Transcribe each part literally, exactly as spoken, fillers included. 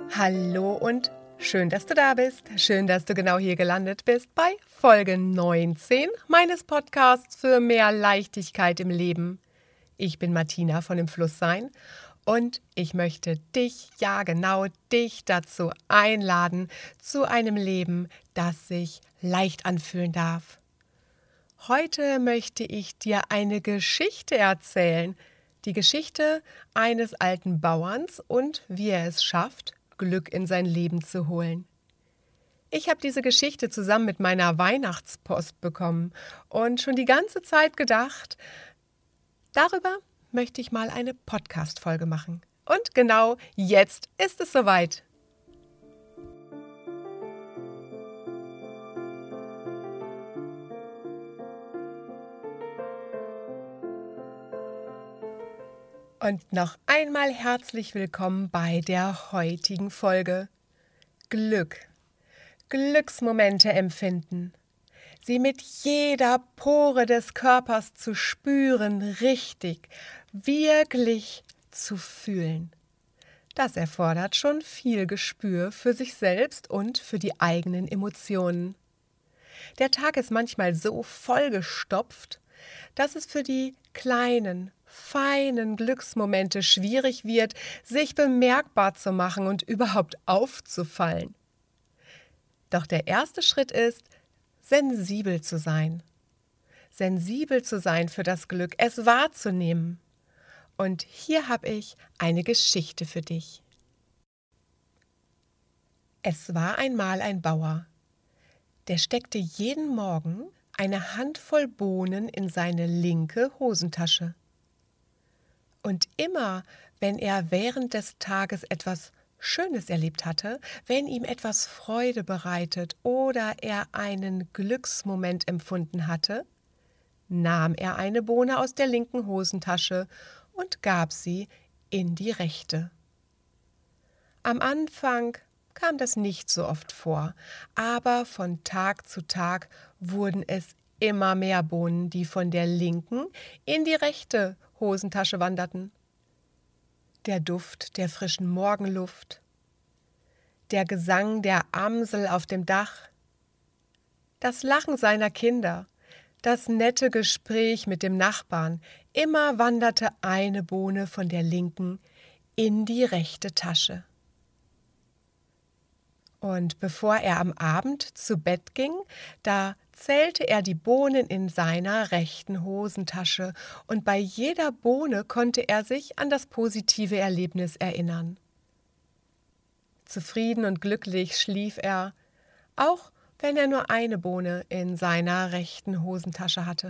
Hallo und schön, dass du da bist. Schön, dass du genau hier gelandet bist bei Folge neunzehn meines Podcasts für mehr Leichtigkeit im Leben. Ich bin Martina von dem Flusssein und ich möchte dich, ja genau dich dazu einladen, zu einem Leben, das sich leicht anfühlen darf. Heute möchte ich dir eine Geschichte erzählen, die Geschichte eines alten Bauerns und wie er es schafft, Glück in sein Leben zu holen. Ich habe diese Geschichte zusammen mit meiner Weihnachtspost bekommen und schon die ganze Zeit gedacht, darüber möchte ich mal eine Podcast-Folge machen. Und genau jetzt ist es soweit. Und noch einmal herzlich willkommen bei der heutigen Folge. Glück. Glücksmomente empfinden. Sie mit jeder Pore des Körpers zu spüren, richtig, wirklich zu fühlen. Das erfordert schon viel Gespür für sich selbst und für die eigenen Emotionen. Der Tag ist manchmal so vollgestopft, dass es für die kleinen, feinen Glücksmomente schwierig wird, sich bemerkbar zu machen und überhaupt aufzufallen. Doch der erste Schritt ist, sensibel zu sein. Sensibel zu sein für das Glück, es wahrzunehmen. Und hier habe ich eine Geschichte für dich. Es war einmal ein Bauer, der steckte jeden Morgen eine Handvoll Bohnen in seine linke Hosentasche. Und immer, wenn er während des Tages etwas Schönes erlebt hatte, wenn ihm etwas Freude bereitet oder er einen Glücksmoment empfunden hatte, nahm er eine Bohne aus der linken Hosentasche und gab sie in die rechte. Am Anfang kam das nicht so oft vor, aber von Tag zu Tag wurden es immer mehr Bohnen, die von der linken in die rechte Hosentasche wanderten. Der Duft der frischen Morgenluft, der Gesang der Amsel auf dem Dach, das Lachen seiner Kinder, das nette Gespräch mit dem Nachbarn, immer wanderte eine Bohne von der linken in die rechte Tasche. Und bevor er am Abend zu Bett ging, da zählte er die Bohnen in seiner rechten Hosentasche und bei jeder Bohne konnte er sich an das positive Erlebnis erinnern. Zufrieden und glücklich schlief er, auch wenn er nur eine Bohne in seiner rechten Hosentasche hatte.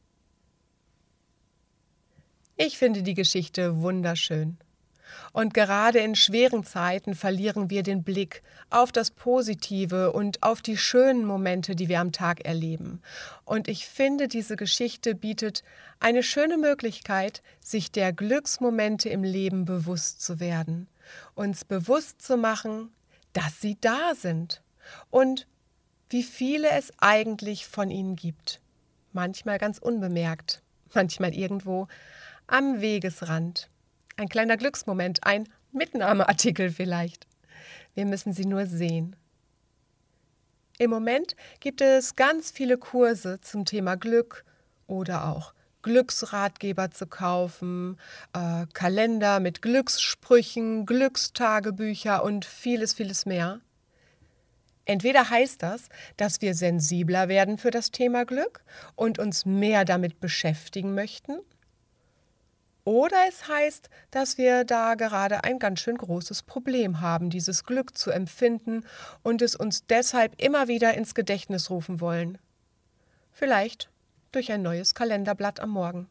Ich finde die Geschichte wunderschön. Und gerade in schweren Zeiten verlieren wir den Blick auf das Positive und auf die schönen Momente, die wir am Tag erleben. Und ich finde, diese Geschichte bietet eine schöne Möglichkeit, sich der Glücksmomente im Leben bewusst zu werden, uns bewusst zu machen, dass sie da sind und wie viele es eigentlich von ihnen gibt. Manchmal ganz unbemerkt, manchmal irgendwo am Wegesrand. Ein kleiner Glücksmoment, ein Mitnahmeartikel vielleicht. Wir müssen sie nur sehen. Im Moment gibt es ganz viele Kurse zum Thema Glück oder auch Glücksratgeber zu kaufen, äh, Kalender mit Glückssprüchen, Glückstagebücher und vieles, vieles mehr. Entweder heißt das, dass wir sensibler werden für das Thema Glück und uns mehr damit beschäftigen möchten, oder es heißt, dass wir da gerade ein ganz schön großes Problem haben, dieses Glück zu empfinden und es uns deshalb immer wieder ins Gedächtnis rufen wollen. Vielleicht durch ein neues Kalenderblatt am Morgen.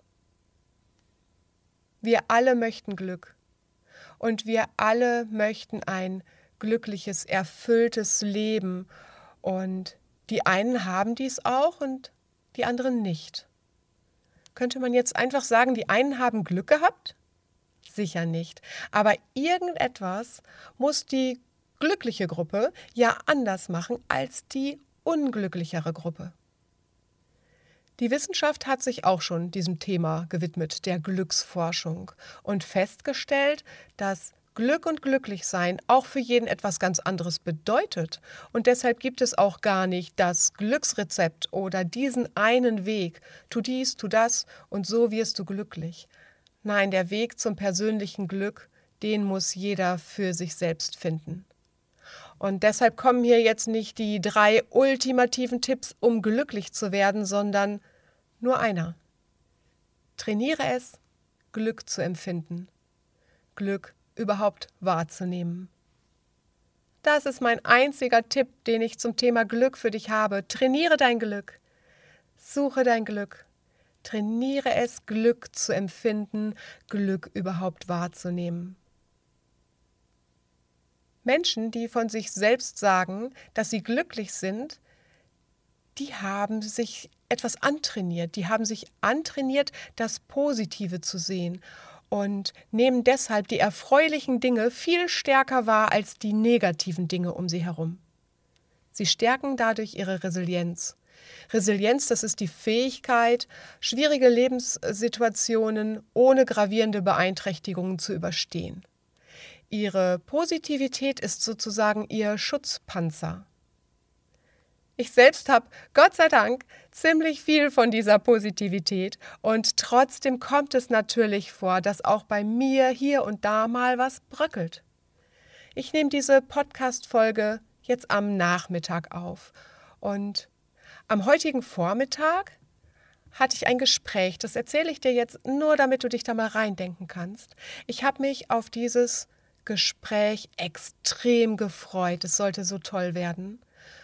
Wir alle möchten Glück und wir alle möchten ein glückliches, erfülltes Leben und die einen haben dies auch und die anderen nicht. Könnte man jetzt einfach sagen, die einen haben Glück gehabt? Sicher nicht. Aber irgendetwas muss die glückliche Gruppe ja anders machen als die unglücklichere Gruppe. Die Wissenschaft hat sich auch schon diesem Thema gewidmet, der Glücksforschung, und festgestellt, dass Glück und Glücklichsein auch für jeden etwas ganz anderes bedeutet. Und deshalb gibt es auch gar nicht das Glücksrezept oder diesen einen Weg. Tu dies, tu das und so wirst du glücklich. Nein, der Weg zum persönlichen Glück, den muss jeder für sich selbst finden. Und deshalb kommen hier jetzt nicht die drei ultimativen Tipps, um glücklich zu werden, sondern nur einer. Trainiere es, Glück zu empfinden, Glück überhaupt wahrzunehmen. Das ist mein einziger Tipp, den ich zum Thema Glück für dich habe. Trainiere dein Glück, suche dein Glück, trainiere es, Glück zu empfinden, Glück überhaupt wahrzunehmen. Menschen, die von sich selbst sagen, dass sie glücklich sind, die haben sich etwas antrainiert. Die haben sich antrainiert, das Positive zu sehen und nehmen deshalb die erfreulichen Dinge viel stärker wahr als die negativen Dinge um sie herum. Sie stärken dadurch ihre Resilienz. Resilienz, das ist die Fähigkeit, schwierige Lebenssituationen ohne gravierende Beeinträchtigungen zu überstehen. Ihre Positivität ist sozusagen ihr Schutzpanzer. Ich selbst habe, Gott sei Dank, ziemlich viel von dieser Positivität und trotzdem kommt es natürlich vor, dass auch bei mir hier und da mal was bröckelt. Ich nehme diese Podcast-Folge jetzt am Nachmittag auf und am heutigen Vormittag hatte ich ein Gespräch, das erzähle ich dir jetzt nur, damit du dich da mal reindenken kannst. Ich habe mich auf dieses Gespräch extrem gefreut. Es sollte so toll werden.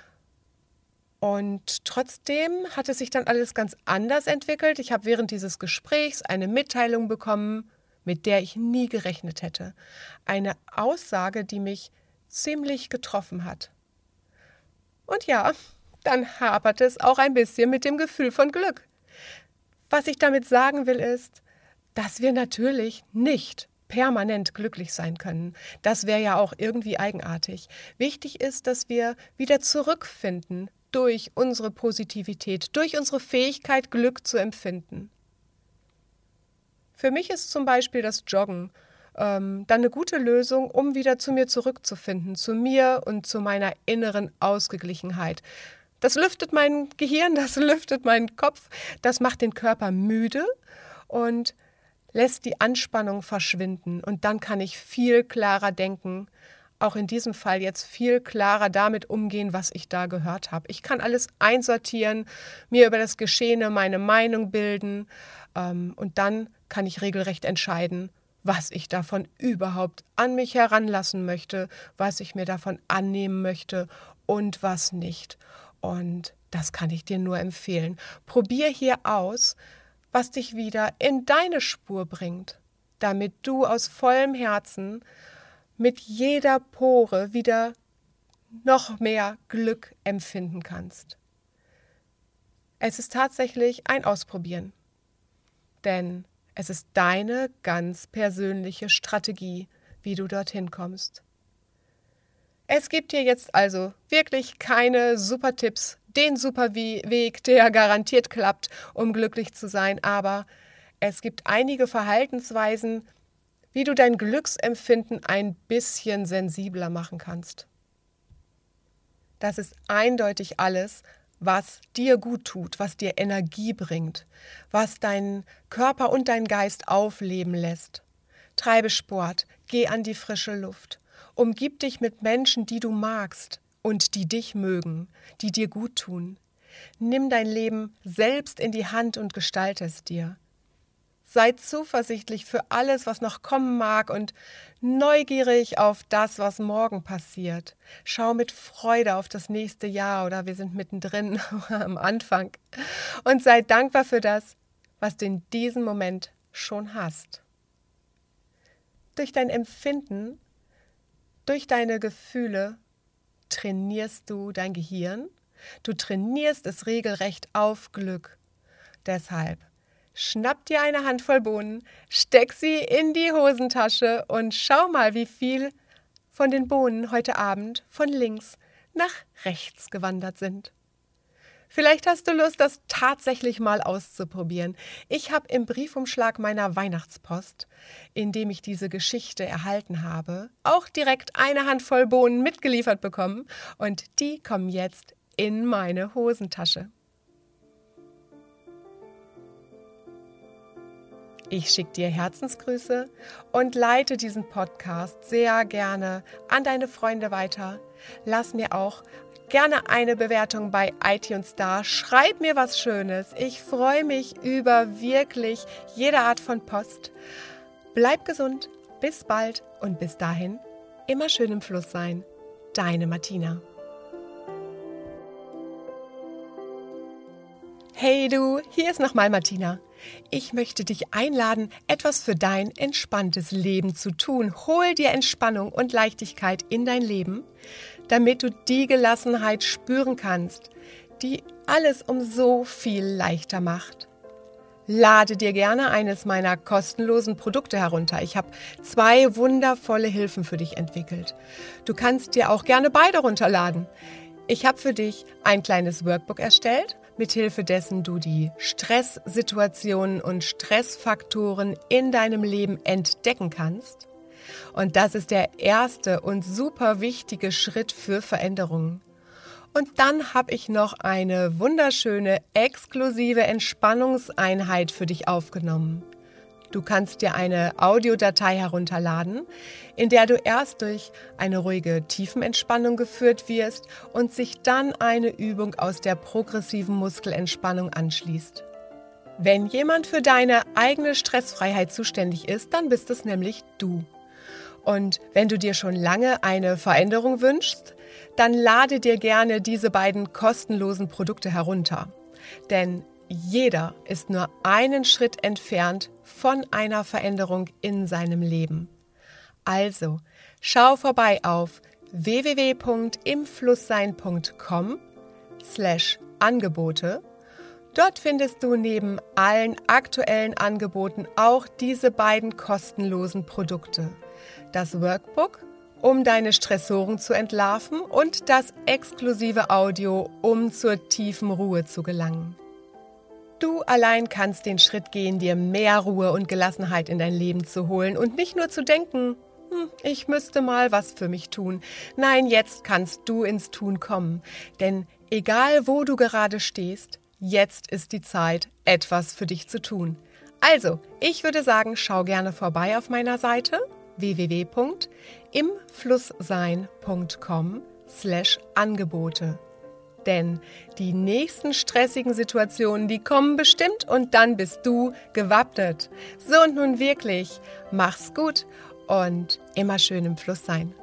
Und trotzdem hat es sich dann alles ganz anders entwickelt. Ich habe während dieses Gesprächs eine Mitteilung bekommen, mit der ich nie gerechnet hätte. Eine Aussage, die mich ziemlich getroffen hat. Und ja, dann hapert es auch ein bisschen mit dem Gefühl von Glück. Was ich damit sagen will, ist, dass wir natürlich nicht permanent glücklich sein können. Das wäre ja auch irgendwie eigenartig. Wichtig ist, dass wir wieder zurückfinden durch unsere Positivität, durch unsere Fähigkeit, Glück zu empfinden. Für mich ist zum Beispiel das Joggen ähm, dann eine gute Lösung, um wieder zu mir zurückzufinden, zu mir und zu meiner inneren Ausgeglichenheit. Das lüftet mein Gehirn, das lüftet meinen Kopf, das macht den Körper müde und lässt die Anspannung verschwinden. Und dann kann ich viel klarer denken, auch in diesem Fall jetzt viel klarer damit umgehen, was ich da gehört habe. Ich kann alles einsortieren, mir über das Geschehene meine Meinung bilden ähm, und dann kann ich regelrecht entscheiden, was ich davon überhaupt an mich heranlassen möchte, was ich mir davon annehmen möchte und was nicht. Und das kann ich dir nur empfehlen. Probier hier aus, was dich wieder in deine Spur bringt, damit du aus vollem Herzen mit jeder Pore wieder noch mehr Glück empfinden kannst. Es ist tatsächlich ein Ausprobieren, denn es ist deine ganz persönliche Strategie, wie du dorthin kommst. Es gibt hier jetzt also wirklich keine super Tipps, den super Weg, der garantiert klappt, um glücklich zu sein, aber es gibt einige Verhaltensweisen, wie du dein Glücksempfinden ein bisschen sensibler machen kannst. Das ist eindeutig alles, was dir gut tut, was dir Energie bringt, was deinen Körper und deinen Geist aufleben lässt. Treibe Sport, geh an die frische Luft, umgib dich mit Menschen, die du magst und die dich mögen, die dir gut tun. Nimm dein Leben selbst in die Hand und gestalte es dir. Sei zuversichtlich für alles, was noch kommen mag und neugierig auf das, was morgen passiert. Schau mit Freude auf das nächste Jahr oder wir sind mittendrin am Anfang und sei dankbar für das, was du in diesem Moment schon hast. Durch dein Empfinden, durch deine Gefühle trainierst du dein Gehirn, du trainierst es regelrecht auf Glück. Deshalb schnapp dir eine Handvoll Bohnen, steck sie in die Hosentasche und schau mal, wie viel von den Bohnen heute Abend von links nach rechts gewandert sind. Vielleicht hast du Lust, das tatsächlich mal auszuprobieren. Ich habe im Briefumschlag meiner Weihnachtspost, in dem ich diese Geschichte erhalten habe, auch direkt eine Handvoll Bohnen mitgeliefert bekommen und die kommen jetzt in meine Hosentasche. Ich schicke dir Herzensgrüße und leite diesen Podcast sehr gerne an deine Freunde weiter. Lass mir auch gerne eine Bewertung bei iTunes da. Schreib mir was Schönes. Ich freue mich über wirklich jede Art von Post. Bleib gesund, bis bald und bis dahin immer schön im Fluss sein. Deine Martina. Hey du, hier ist nochmal Martina. Ich möchte dich einladen, etwas für dein entspanntes Leben zu tun. Hol dir Entspannung und Leichtigkeit in dein Leben, damit du die Gelassenheit spüren kannst, die alles um so viel leichter macht. Lade dir gerne eines meiner kostenlosen Produkte herunter. Ich habe zwei wundervolle Hilfen für dich entwickelt. Du kannst dir auch gerne beide runterladen. Ich habe für dich ein kleines Workbook erstellt, mithilfe dessen du die Stresssituationen und Stressfaktoren in deinem Leben entdecken kannst. Und das ist der erste und super wichtige Schritt für Veränderungen. Und dann habe ich noch eine wunderschöne, exklusive Entspannungseinheit für dich aufgenommen. Du kannst dir eine Audiodatei herunterladen, in der du erst durch eine ruhige Tiefenentspannung geführt wirst und sich dann eine Übung aus der progressiven Muskelentspannung anschließt. Wenn jemand für deine eigene Stressfreiheit zuständig ist, dann bist es nämlich du. Und wenn du dir schon lange eine Veränderung wünschst, dann lade dir gerne diese beiden kostenlosen Produkte herunter. Denn jeder ist nur einen Schritt entfernt von einer Veränderung in seinem Leben. Also, schau vorbei auf w w w punkt imflusssein punkt com slash Angebote. Dort findest du neben allen aktuellen Angeboten auch diese beiden kostenlosen Produkte. Das Workbook, um deine Stressoren zu entlarven, und das exklusive Audio, um zur tiefen Ruhe zu gelangen. Du allein kannst den Schritt gehen, dir mehr Ruhe und Gelassenheit in dein Leben zu holen und nicht nur zu denken, hm, ich müsste mal was für mich tun. Nein, jetzt kannst du ins Tun kommen. Denn egal wo du gerade stehst, jetzt ist die Zeit, etwas für dich zu tun. Also, ich würde sagen, schau gerne vorbei auf meiner Seite w w w punkt imflusssein punkt com slash Angebote. Denn die nächsten stressigen Situationen, die kommen bestimmt und dann bist du gewappnet. So und nun wirklich, mach's gut und immer schön im Fluss sein.